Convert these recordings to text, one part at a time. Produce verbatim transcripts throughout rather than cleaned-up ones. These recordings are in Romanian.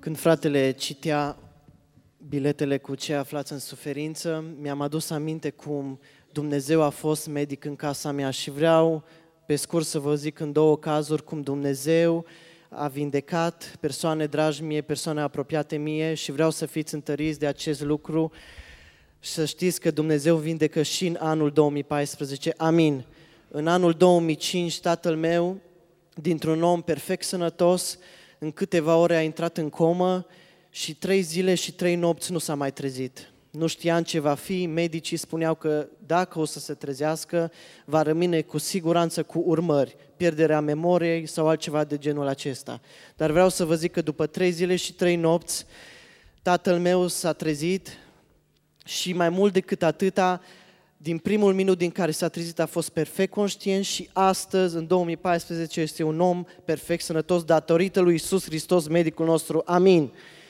Când fratele citea biletele cu cei aflați în suferință, mi-am adus aminte cum Dumnezeu a fost medic în casa mea și vreau pe scurt să vă zic în două cazuri cum Dumnezeu a vindecat persoane dragi mie, persoane apropiate mie și vreau să fiți întăriți de acest lucru și să știți că Dumnezeu vindecă și în anul două mii paisprezece. Amin. În anul două mii cinci, tatăl meu, dintr-un om perfect sănătos, în câteva ore a intrat în comă și trei zile și trei nopți nu s-a mai trezit. Nu știam ce va fi, medicii spuneau că dacă o să se trezească, va rămâne cu siguranță cu urmări, pierderea memoriei sau altceva de genul acesta. Dar vreau să vă zic că după trei zile și trei nopți, tatăl meu s-a trezit și mai mult decât atâta, din primul minut din care s-a trezit a fost perfect conștient și astăzi, în două mii paisprezece, este un om perfect sănătos datorită lui Iisus Hristos, medicul nostru. Amin.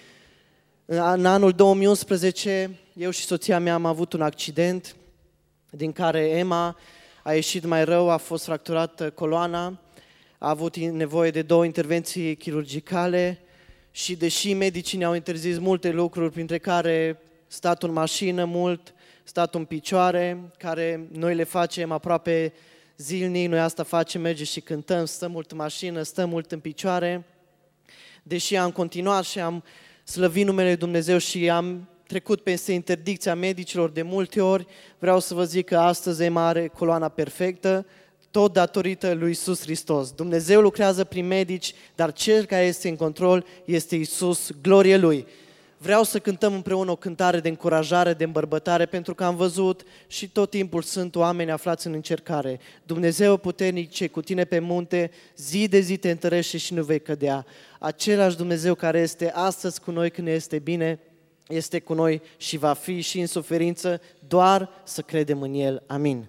În anul două mii unsprezece, eu și soția mea am avut un accident din care Emma a ieșit mai rău, a fost fracturată coloana, a avut nevoie de două intervenții chirurgicale și deși medicii ne-au interzis multe lucruri, printre care stat în mașină mult, stat în picioare, care noi le facem aproape zilnic, noi asta facem, mergem și cântăm, stăm mult în mașină, stăm mult în picioare, deși am continuat și am slăvit numele Lui Dumnezeu și am trecut peste interdicția medicilor de multe ori, vreau să vă zic că astăzi Emma are coloana perfectă, tot datorită lui Iisus Hristos. Dumnezeu lucrează prin medici, dar Cel care este în control este Iisus, glorie Lui. Vreau să cântăm împreună o cântare de încurajare, de îmbărbătare, pentru că am văzut și tot timpul sunt oameni aflați în încercare. Dumnezeu puternic ce cu tine pe munte, zi de zi te întărește și nu vei cădea. Același Dumnezeu care este astăzi cu noi când ne este bine, este cu noi și va fi și în suferință, doar să credem în El. Amin.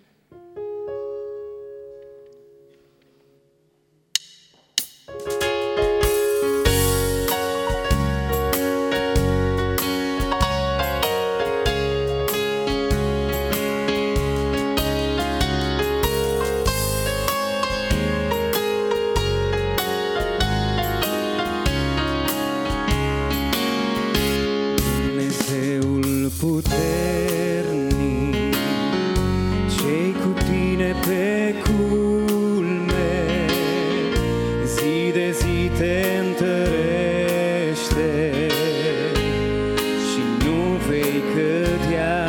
Puternic, ce-i cu tine pe culme, zi de zi te întărește și nu vei cădea.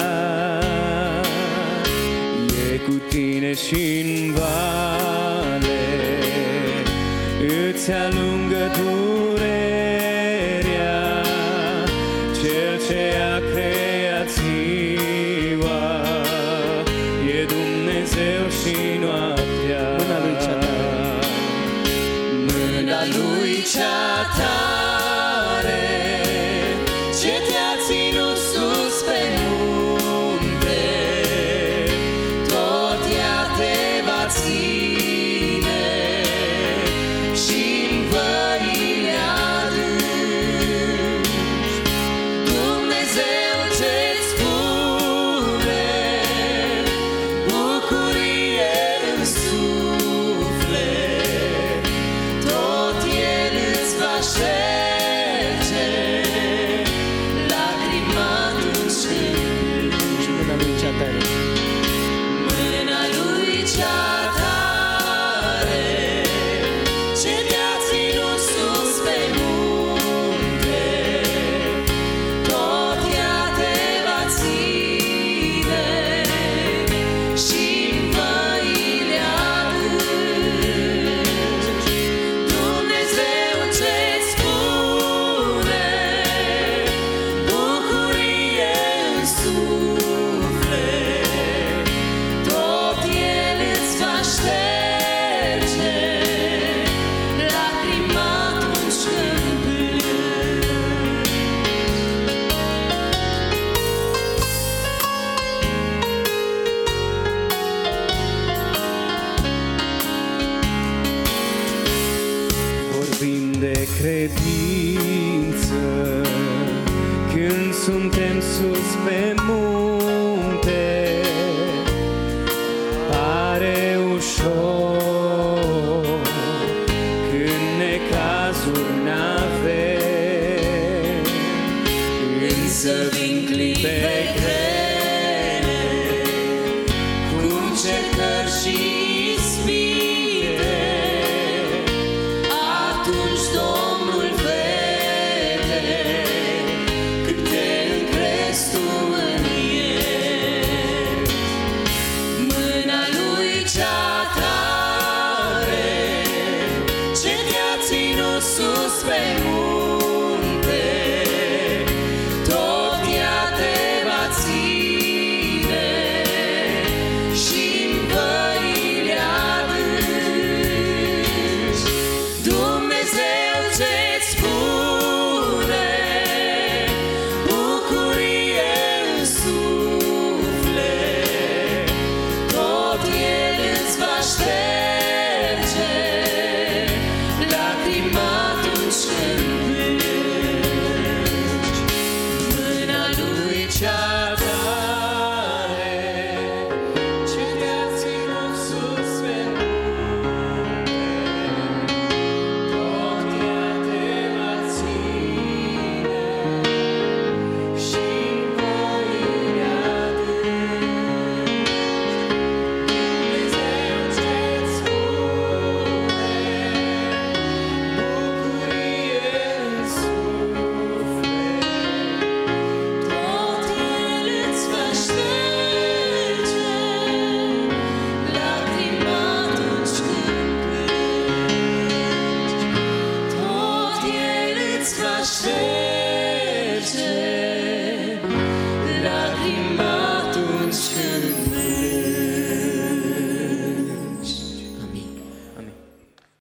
E cu tine și-n vale, îți alungă durerea, Cel ce a creat ziua, e Dumnezeu și noaptea. Mâna Lui cea tare, mâna Lui cea tare, ce te-a ținut sus pe munte, tot ea te va ține și-n văile adânci. Dumnezeu ce-ți spune bucurie în suflet, tot El îți va șterge lacrima atunci când și mâna Lui cea tare. mâna Lui cea tare, ce te-a ținut sus pe munte, tot ea te va ține și-n văile adânci. Dumnezeu ce-ți spune bucurie în suflet, tot El îți va șterge lacrima atunci când plângi. Vorbim de credință când suntem sus pe munte, pare ușor când necazuri n-avem. să vin clipe grele, cu încercări și ispite, atunci Domnul vede cât te încrezi tu în El. Mâna Lui cea tare, ce te-a ținut sus pe munte,